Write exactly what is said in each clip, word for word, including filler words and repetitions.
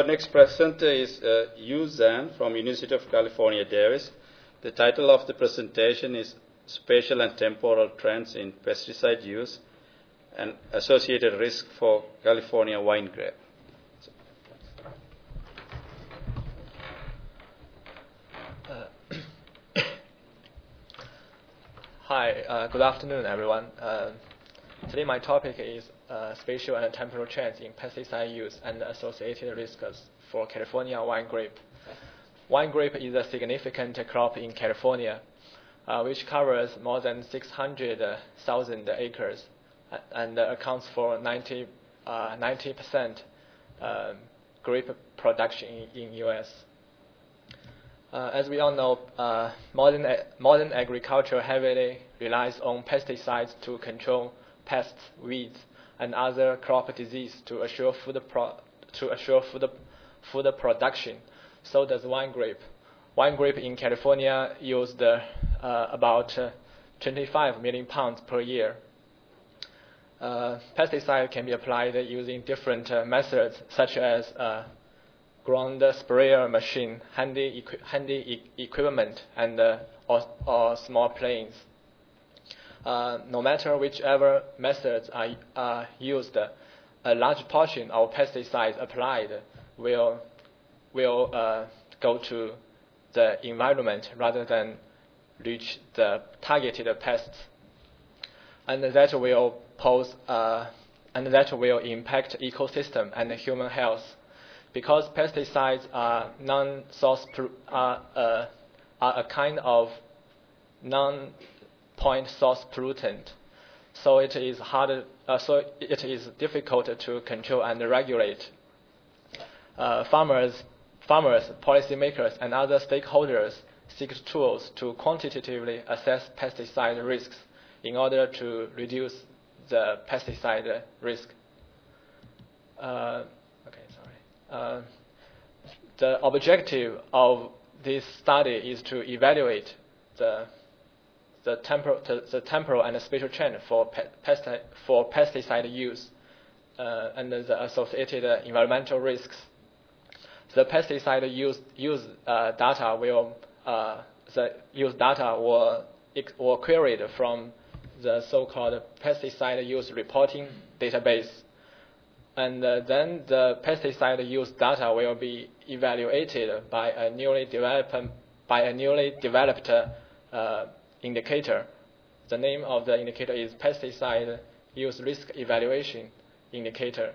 next presenter is uh, Yu Zhang from University of California, Davis. The title of the presentation is Spatial and Temporal Trends in Pesticide Use and Associated Risk for California Wine Grape. Hi, uh, good afternoon, everyone. Uh, today my topic is uh, spatial and temporal trends in pesticide use and associated risks for California wine grape. Wine grape is a significant crop in California, uh, which covers more than six hundred thousand acres and accounts for ninety percent uh, grape production in, in U S. Uh, as we all know, uh, modern, modern agriculture heavily relies on pesticides to control pests, weeds, and other crop disease to assure food, pro to assure food, food production. So does wine grape. Wine grape in California used uh, about uh, twenty-five million pounds per year. Uh, pesticide can be applied using different uh, methods, such as uh, ground sprayer machine, handy, equi handy e equipment, and uh, or, or small planes. Uh, no matter whichever methods are, are used, a large portion of pesticides applied will, will uh, go to the environment rather than reach the targeted pests. And that will pose, uh, and that will impact ecosystem and human health. Because pesticides are non-source are, uh, are a kind of non-point source pollutant, so it is hard. Uh, so it is difficult to control and regulate. Uh, farmers, farmers, policymakers, and other stakeholders seek tools to quantitatively assess pesticide risks in order to reduce the pesticide risk. Uh, Uh, the objective of this study is to evaluate the the temporal the, the temporal and the spatial trend for pe pesti for pesticide use uh, and the associated uh, environmental risks. The pesticide use use uh, data will uh, the use data were were queried from the so-called pesticide use reporting database. And uh, then the pesticide use data will be evaluated by a newly developed by a newly developed uh, indicator. The name of the indicator is pesticide use risk evaluation indicator.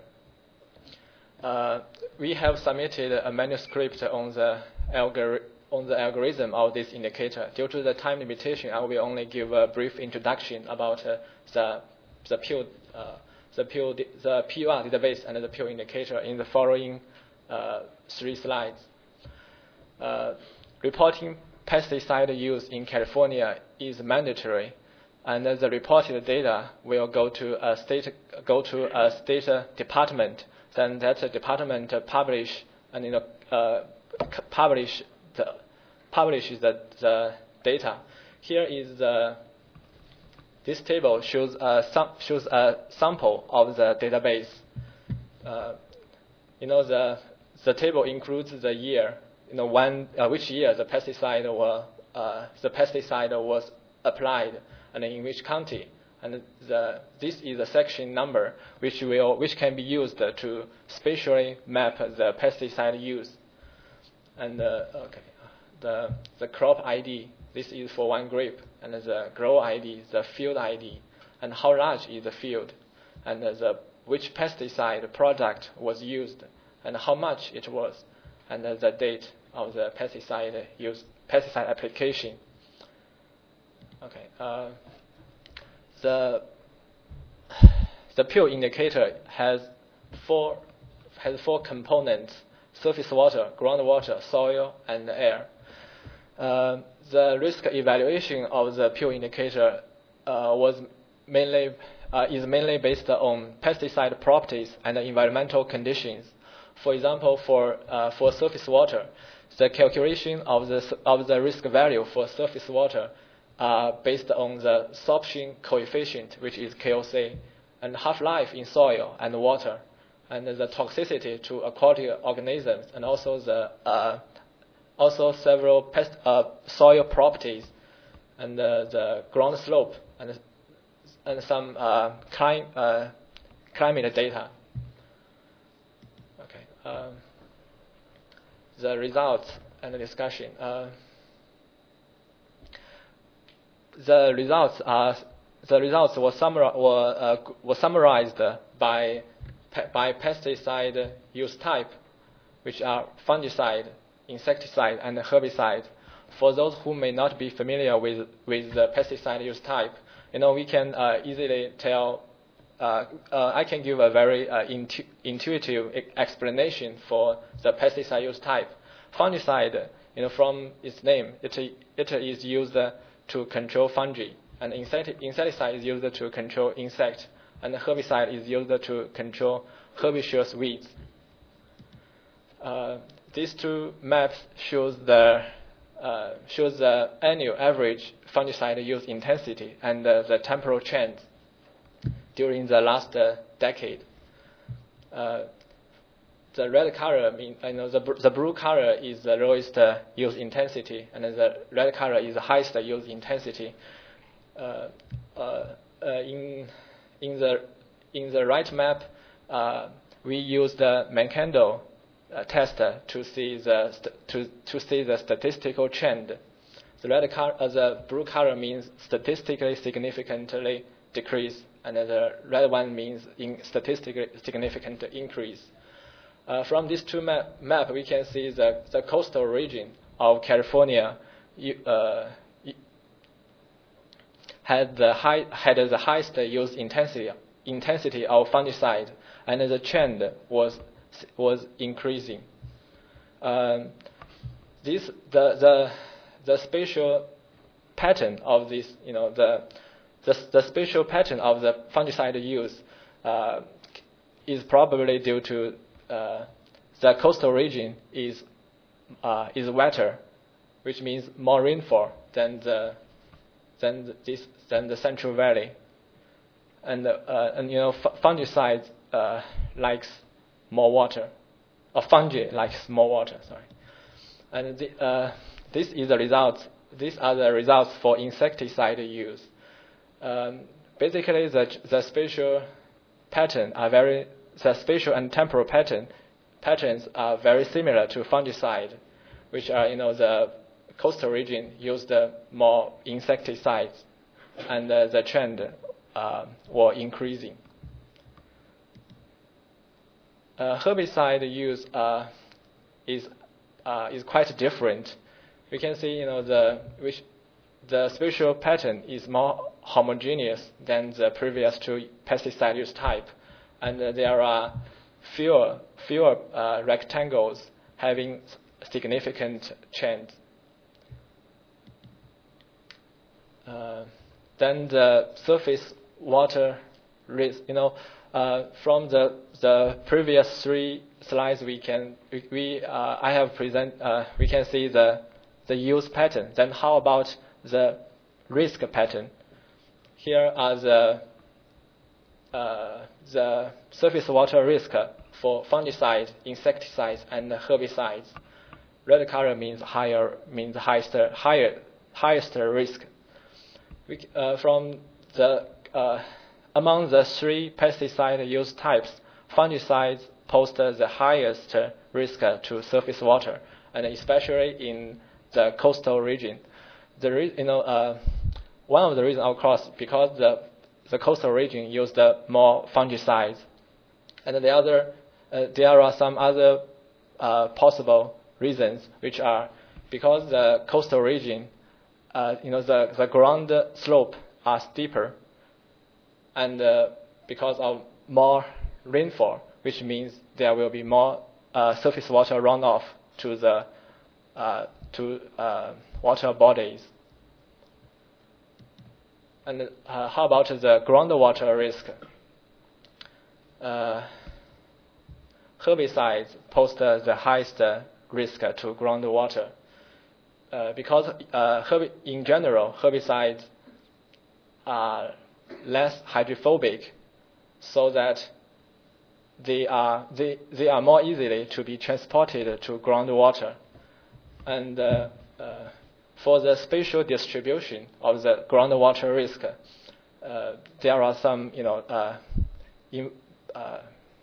Uh, we have submitted a manuscript on the algor on the algorithm of this indicator. Due to the time limitation, I will only give a brief introduction about uh, the the pure. Uh, The P U, the P U R database and the P U indicator in the following uh, three slides. Uh, reporting pesticide use in California is mandatory, and the reported data will go to a state go to a state department. Then that department publish and you know uh, publish the publish the, the data. Here is the This table shows a, shows a sample of the database. Uh, you know, the, the table includes the year, you know, when, uh, which year the pesticide, were, uh, the pesticide was applied and in which county. And the, this is the section number which, will, which can be used to spatially map the pesticide use. And uh, okay, the, the crop I D. This is for one grape, and the grow I D, the field I D, and how large is the field, and the which pesticide product was used, and how much it was, and the date of the pesticide use, pesticide application. Okay, uh, the the P U indicator has four has four components: surface water, groundwater, soil, and air. Uh, the risk evaluation of the P U indicator uh, was mainly uh, is mainly based on pesticide properties and environmental conditions. For example, for uh, for surface water, the calculation of the of the risk value for surface water are based on the sorption coefficient, which is K O C, and half-life in soil and water, and the toxicity to aquatic organisms, and also the uh, also several pest, uh, soil properties, and uh, the ground slope, and and some uh, clim uh, climate data. Okay, um, the results and the discussion. Uh, the results are the results were, summar were, uh, were summarized by by pesticide use type, which are fungicide, insecticide, and herbicide. For those who may not be familiar with with the pesticide use type, you know, we can uh, easily tell. Uh, uh, I can give a very uh, intu intuitive e explanation for the pesticide use type. Fungicide, you know, from its name, it it is used uh, to control fungi, and insect insecticide is used to control insect, and herbicide is used to control herbaceous weeds. Uh, these two maps shows the uh, shows the annual average fungicide use intensity and uh, the temporal trend during the last uh, decade. Uh, the red color, mean, you know, the, the blue color is the lowest uh, use intensity, and the red color is the highest use intensity. Uh, uh, uh, in in the in the right map, uh, we use the Mankando uh, test to see the st to to see the statistical trend. The red color, uh, the blue color means statistically significantly decrease, and the red one means in statistically significant increase. Uh, from these two map, map, we can see the, the coastal region of California uh, had the high had the highest use intensity intensity of fungicide, and the trend was was increasing. Um, this the the the spatial pattern of this, you know, the the, the spatial pattern of the fungicide use uh, is probably due to uh, the coastal region is uh, is wetter, which means more rainfall than the than this than the Central Valley, and uh, and you know fungicide uh, likes more water, or fungi likes more water. Sorry, and the, uh, this is the result. These are the results for insecticide use. Um, basically, the the spatial pattern are very the spatial and temporal pattern patterns are very similar to fungicide, which are, you know, the coastal region used more insecticides, and uh, the trend uh, were increasing. Uh, herbicide use uh, is uh, is quite different. We can see, you know, the which the spatial pattern is more homogeneous than the previous two pesticide use type, and uh, there are fewer fewer uh, rectangles having significant change. Uh, then the surface water risk, you know, uh, from the the previous three slides, we can we, we uh, I have present uh, we can see the the use pattern. Then how about the risk pattern? Here are the uh, the surface water risk for fungicides, insecticides, and herbicides. Red color means higher means highest higher highest risk. We, uh, from the uh, among the three pesticide use types, fungicides pose the highest risk to surface water, and especially in the coastal region. The re you know uh, one of the reasons, of course, because the the coastal region used more fungicides, and the other uh, there are some other uh, possible reasons, which are because the coastal region, uh, you know, the the ground slope are steeper, and uh, because of more rainfall, which means there will be more uh, surface water runoff to the uh, to uh, water bodies. And uh, how about the groundwater risk? Uh, herbicides pose the highest risk to groundwater uh, because uh, herb in general, herbicides are less hydrophobic, so that they are they they are more easily to be transported to groundwater, and uh, uh, for the spatial distribution of the groundwater risk, uh, there are some you know uh, in, uh,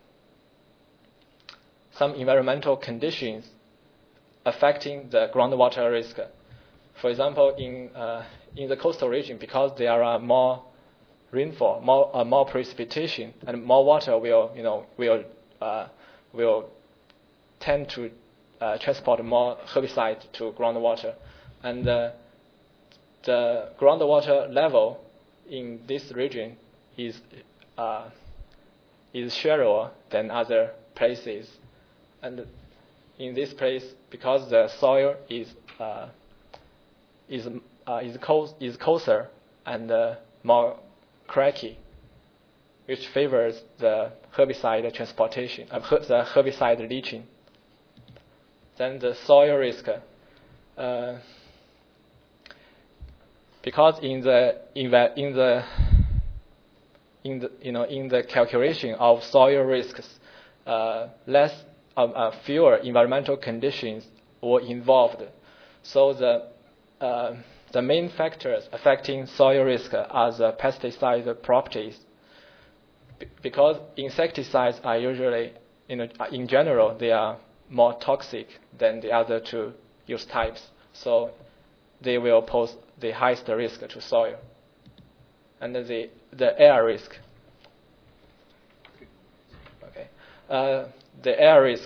some environmental conditions affecting the groundwater risk. For example, in uh, in the coastal region, because there are more rainfall, more uh, more precipitation, and more water will you know will uh, will tend to uh, transport more herbicide to groundwater, and uh, the groundwater level in this region is uh, is shallower than other places, and in this place, because the soil is uh, is uh, is coarse, is coarser and uh, more cracky, which favors the herbicide transportation, uh, the herbicide leaching. Then the soil risk, uh, because in the in the in the in the you know in the calculation of soil risks, uh, less uh, uh, fewer environmental conditions were involved. So the uh, the main factors affecting soil risk are the pesticide properties, B- because insecticides are usually, you know, in general, they are more toxic than the other two use types. So they will pose the highest risk to soil. And the the air risk. Okay, uh, the air risk.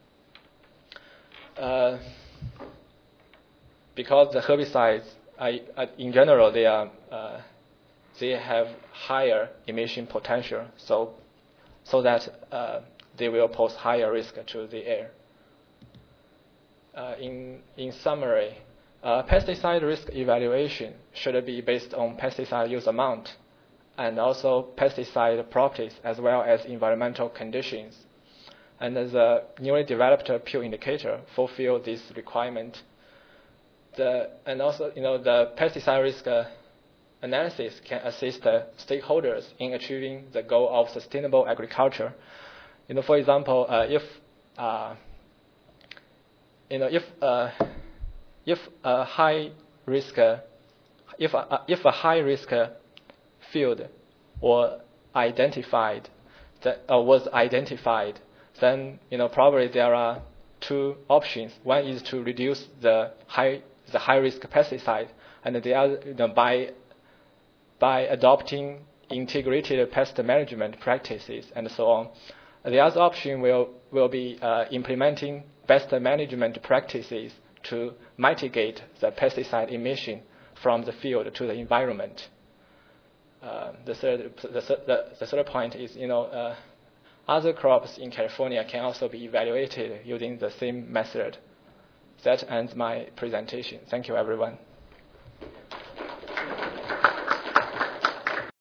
Uh, because the herbicides, are, uh, in general, they are uh, they have higher emission potential, so so that uh, they will pose higher risk to the air. Uh, in in summary, uh, pesticide risk evaluation should be based on pesticide use amount, and also pesticide properties as well as environmental conditions. And the newly developed Pew indicator fulfill this requirement. The, and also, you know, the pesticide risk uh, analysis can assist the stakeholders in achieving the goal of sustainable agriculture. You know, for example, uh, if uh, you know if uh, if a high risk uh, if a, if a high risk field or identified that uh, was identified, then you know probably there are two options. One is to reduce the high the high-risk pesticide, and the other, you know, by by adopting integrated pest management practices and so on. The other option will will be uh, implementing pest management practices to mitigate the pesticide emission from the field to the environment. Uh, the third the, the, the third point is, you know, uh, other crops in California can also be evaluated using the same method. That ends my presentation. Thank you, everyone.